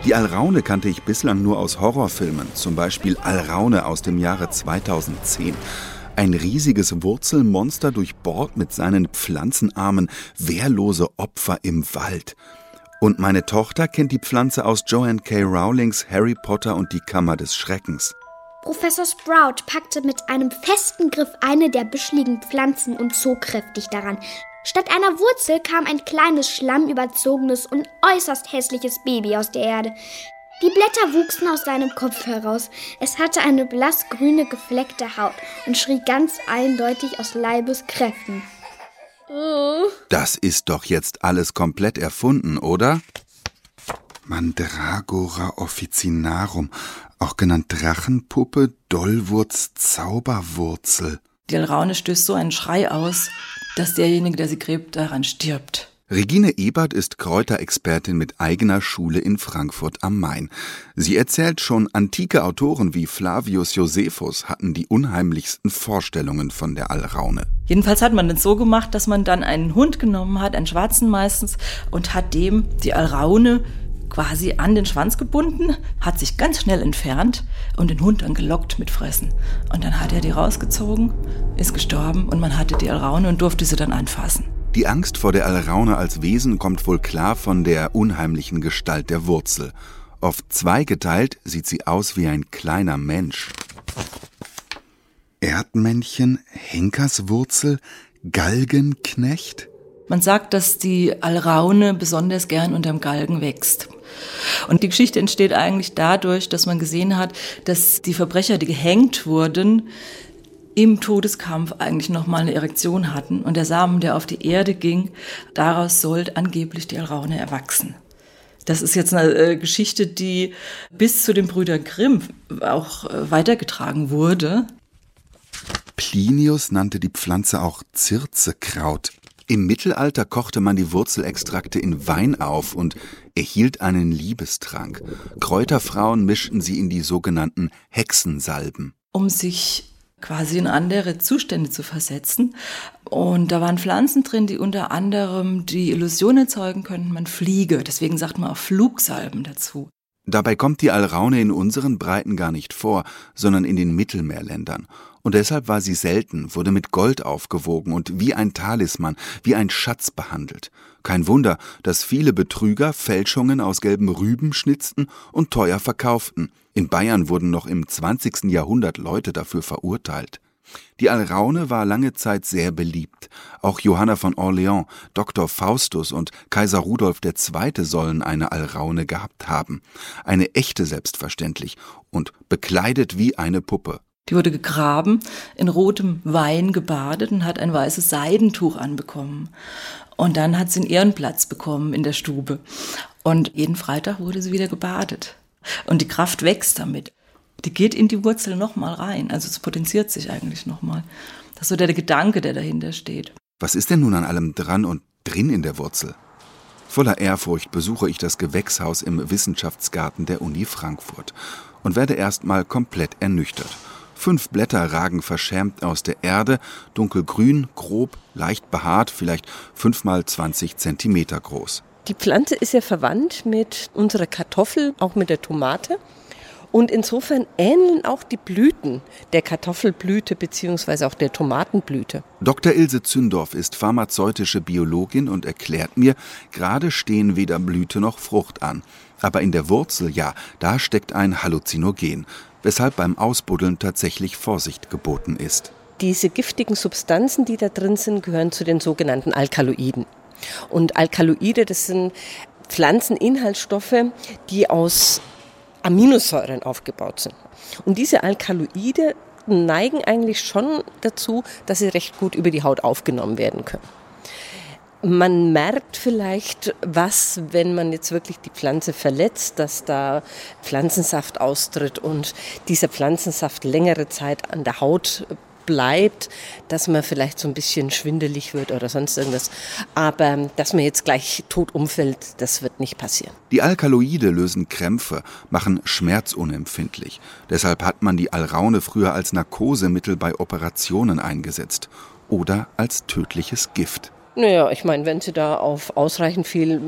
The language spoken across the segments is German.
Die Alraune kannte ich bislang nur aus Horrorfilmen, zum Beispiel Alraune aus dem Jahre 2010. Ein riesiges Wurzelmonster durchbohrt mit seinen Pflanzenarmen wehrlose Opfer im Wald. Und meine Tochter kennt die Pflanze aus Joanne K. Rowlings Harry Potter und die Kammer des Schreckens. Professor Sprout packte mit einem festen Griff eine der büscheligen Pflanzen und zog kräftig daran. Statt einer Wurzel kam ein kleines, schlammüberzogenes und äußerst hässliches Baby aus der Erde. Die Blätter wuchsen aus seinem Kopf heraus. Es hatte eine blassgrüne, gefleckte Haut und schrie ganz eindeutig aus Leibeskräften. Das ist doch jetzt alles komplett erfunden, oder? Mandragora officinarum, auch genannt Drachenpuppe, Dollwurz, Zauberwurzel. Die Alraune stößt so einen Schrei aus, dass derjenige, der sie gräbt, daran stirbt. Regine Ebert ist Kräuterexpertin mit eigener Schule in Frankfurt am Main. Sie erzählt, schon antike Autoren wie Flavius Josephus hatten die unheimlichsten Vorstellungen von der Alraune. Jedenfalls hat man das so gemacht, dass man dann einen Hund genommen hat, einen schwarzen meistens, und hat dem die Alraune quasi an den Schwanz gebunden, hat sich ganz schnell entfernt und den Hund dann gelockt mit Fressen. Und dann hat er die rausgezogen, ist gestorben und man hatte die Alraune und durfte sie dann anfassen. Die Angst vor der Alraune als Wesen kommt wohl klar von der unheimlichen Gestalt der Wurzel. Oft zweigeteilt sieht sie aus wie ein kleiner Mensch. Erdmännchen, Henkerswurzel, Galgenknecht? Man sagt, dass die Alraune besonders gern unterm Galgen wächst. Und die Geschichte entsteht eigentlich dadurch, dass man gesehen hat, dass die Verbrecher, die gehängt wurden, im Todeskampf eigentlich nochmal eine Erektion hatten. Und der Samen, der auf die Erde ging, daraus sollte angeblich die Alraune erwachsen. Das ist jetzt eine Geschichte, die bis zu den Brüdern Grimm auch weitergetragen wurde. Plinius nannte die Pflanze auch Zirzekraut. Im Mittelalter kochte man die Wurzelextrakte in Wein auf und erhielt einen Liebestrank. Kräuterfrauen mischten sie in die sogenannten Hexensalben. Um sich quasi in andere Zustände zu versetzen. Und da waren Pflanzen drin, die unter anderem die Illusion erzeugen könnten, man fliege. Deswegen sagt man auch Flugsalben dazu. Dabei kommt die Alraune in unseren Breiten gar nicht vor, sondern in den Mittelmeerländern. Und deshalb war sie selten, wurde mit Gold aufgewogen und wie ein Talisman, wie ein Schatz behandelt. Kein Wunder, dass viele Betrüger Fälschungen aus gelben Rüben schnitzten und teuer verkauften. In Bayern wurden noch im 20. Jahrhundert Leute dafür verurteilt. Die Alraune war lange Zeit sehr beliebt. Auch Johanna von Orleans, Dr. Faustus und Kaiser Rudolf II. Sollen eine Alraune gehabt haben. Eine echte selbstverständlich und bekleidet wie eine Puppe. Die wurde gegraben, in rotem Wein gebadet und hat ein weißes Seidentuch anbekommen. Und dann hat sie einen Ehrenplatz bekommen in der Stube. Und jeden Freitag wurde sie wieder gebadet. Und die Kraft wächst damit. Die geht in die Wurzel nochmal rein. Also es potenziert sich eigentlich nochmal. Das ist so der Gedanke, der dahinter steht. Was ist denn nun an allem dran und drin in der Wurzel? Voller Ehrfurcht besuche ich das Gewächshaus im Wissenschaftsgarten der Uni Frankfurt und werde erstmal komplett ernüchtert. 5 Blätter ragen verschämt aus der Erde, dunkelgrün, grob, leicht behaart, vielleicht 5 mal 20 Zentimeter groß. Die Pflanze ist ja verwandt mit unserer Kartoffel, auch mit der Tomate. Und insofern ähneln auch die Blüten der Kartoffelblüte bzw. auch der Tomatenblüte. Dr. Ilse Zündorf ist pharmazeutische Biologin und erklärt mir, gerade stehen weder Blüte noch Frucht an. Aber in der Wurzel, ja, da steckt ein Halluzinogen, weshalb beim Ausbuddeln tatsächlich Vorsicht geboten ist. Diese giftigen Substanzen, die da drin sind, gehören zu den sogenannten Alkaloiden. Und Alkaloide, das sind Pflanzeninhaltsstoffe, die aus Aminosäuren aufgebaut sind. Und diese Alkaloide neigen eigentlich schon dazu, dass sie recht gut über die Haut aufgenommen werden können. Man merkt vielleicht was, wenn man jetzt wirklich die Pflanze verletzt, dass da Pflanzensaft austritt und dieser Pflanzensaft längere Zeit an der Haut bleibt, dass man vielleicht so ein bisschen schwindelig wird oder sonst irgendwas. Aber dass man jetzt gleich tot umfällt, das wird nicht passieren. Die Alkaloide lösen Krämpfe, machen schmerzunempfindlich. Deshalb hat man die Alraune früher als Narkosemittel bei Operationen eingesetzt oder als tödliches Gift. Naja, ich meine, wenn Sie da auf ausreichend viel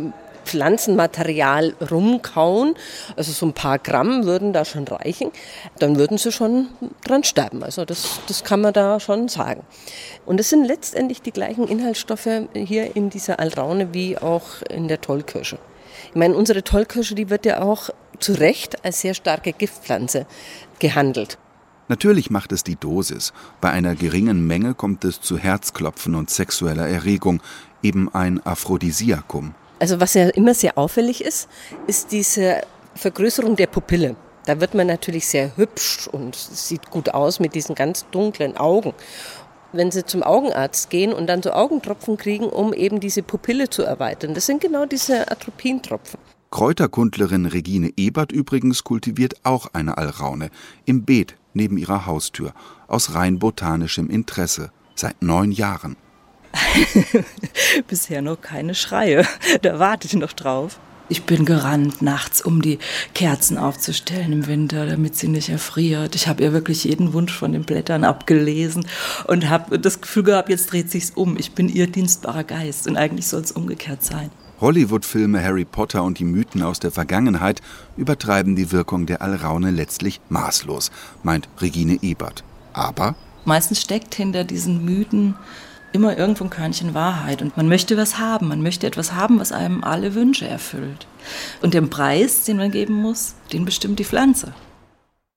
Pflanzenmaterial rumkauen, also so ein paar Gramm würden da schon reichen, dann würden sie schon dran sterben. Also das kann man da schon sagen. Und es sind letztendlich die gleichen Inhaltsstoffe hier in dieser Alraune wie auch in der Tollkirsche. Ich meine, unsere Tollkirsche, die wird ja auch zu Recht als sehr starke Giftpflanze gehandelt. Natürlich macht es die Dosis. Bei einer geringen Menge kommt es zu Herzklopfen und sexueller Erregung, eben ein Aphrodisiakum. Also was ja immer sehr auffällig ist diese Vergrößerung der Pupille. Da wird man natürlich sehr hübsch und sieht gut aus mit diesen ganz dunklen Augen. Wenn Sie zum Augenarzt gehen und dann so Augentropfen kriegen, um eben diese Pupille zu erweitern, das sind genau diese Atropientropfen. Kräuterkundlerin Regine Ebert übrigens kultiviert auch eine Alraune im Beet neben ihrer Haustür, aus rein botanischem Interesse, seit 9 Jahren. Bisher noch keine Schreie, da warte ich noch drauf. Ich bin gerannt nachts, um die Kerzen aufzustellen im Winter, damit sie nicht erfriert. Ich habe ihr wirklich jeden Wunsch von den Blättern abgelesen und habe das Gefühl gehabt, jetzt dreht sich's um. Ich bin ihr dienstbarer Geist und eigentlich soll es umgekehrt sein. Hollywood-Filme Harry Potter und die Mythen aus der Vergangenheit übertreiben die Wirkung der Alraune letztlich maßlos, meint Regine Ebert. Aber meistens steckt hinter diesen Mythen immer irgendwo ein Körnchen Wahrheit. Und man möchte was haben. Man möchte etwas haben, was einem alle Wünsche erfüllt. Und den Preis, den man geben muss, den bestimmt die Pflanze.